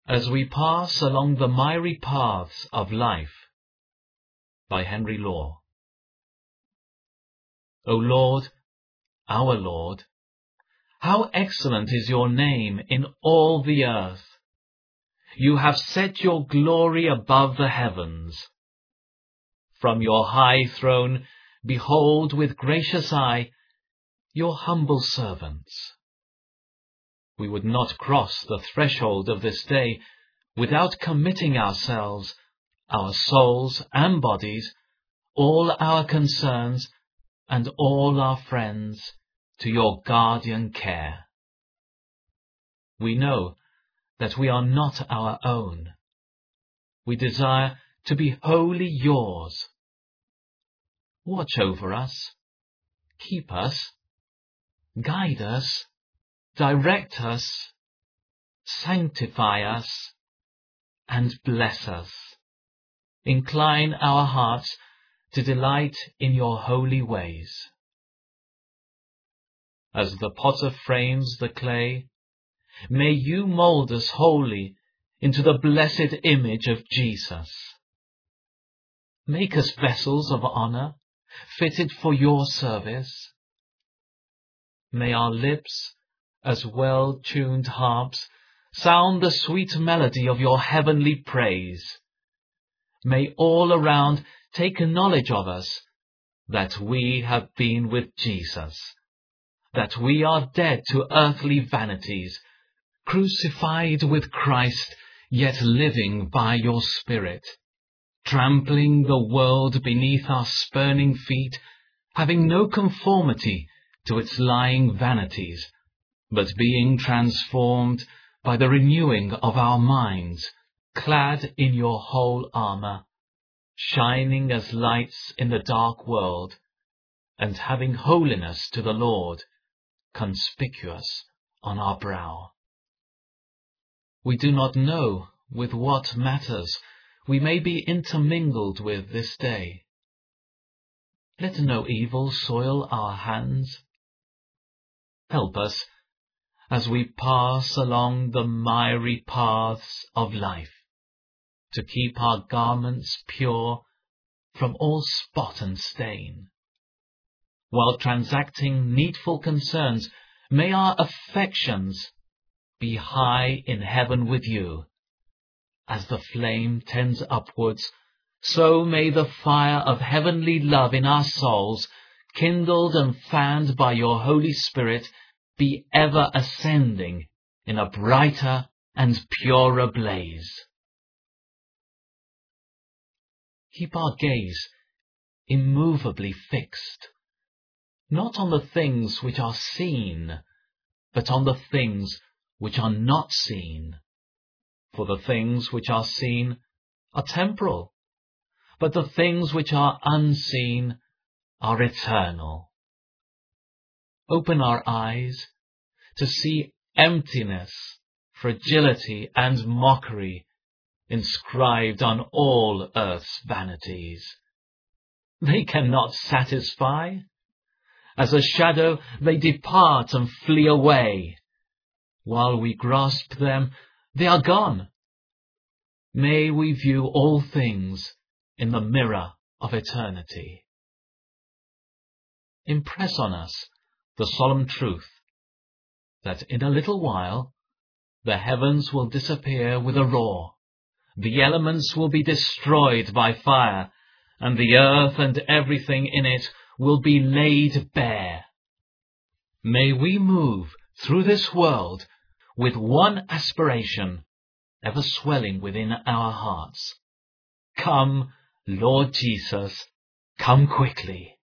As we pass along the miry paths of life, by Henry Law. O Lord, our Lord, how excellent is your name in all the earth! You have set your glory above the heavens. From your high throne, behold with gracious eye your humble servants. We would not cross the threshold of this day without committing ourselves, our souls and bodies, all our concerns, and all our friends, to your guardian care. We know that we are not our own. We desire to be wholly yours. Watch over us, keep us, guide us, direct us, sanctify us, and bless us. Incline our hearts to delight in your holy ways. As the potter frames the clay, may you mold us wholly into the blessed image of Jesus. Make us vessels of honor, fitted for your service. May our lips, as well-tuned harps, sound the sweet melody of your heavenly praise. May all around take knowledge of us, that we have been with Jesus, that we are dead to earthly vanities, crucified with Christ, yet living by your Spirit, trampling the world beneath our spurning feet, having no conformity to its lying vanities, but being transformed by the renewing of our minds, clad in your whole armour, shining as lights in the dark world, and having holiness to the Lord conspicuous on our brow. We do not know with what matters we may be intermingled with this day. Let no evil soil our hands. Help us as we pass along the miry paths of life, to keep our garments pure from all spot and stain. While transacting needful concerns, may our affections be high in heaven with you. As the flame tends upwards, so may the fire of heavenly love in our souls, kindled and fanned by your Holy Spirit, be ever ascending in a brighter and purer blaze. Keep our gaze immovably fixed, not on the things which are seen, but on the things which are not seen. For the things which are seen are temporal, but the things which are unseen are eternal. Open our eyes to see emptiness, fragility, and mockery inscribed on all earth's vanities. They cannot satisfy. As a shadow they depart and flee away. While we grasp them, they are gone. May we view all things in the mirror of eternity. Impress on us the solemn truth that in a little while the heavens will disappear with a roar, the elements will be destroyed by fire, and the earth and everything in it will be laid bare. May we move through this world with one aspiration ever swelling within our hearts. Come, Lord Jesus, come quickly.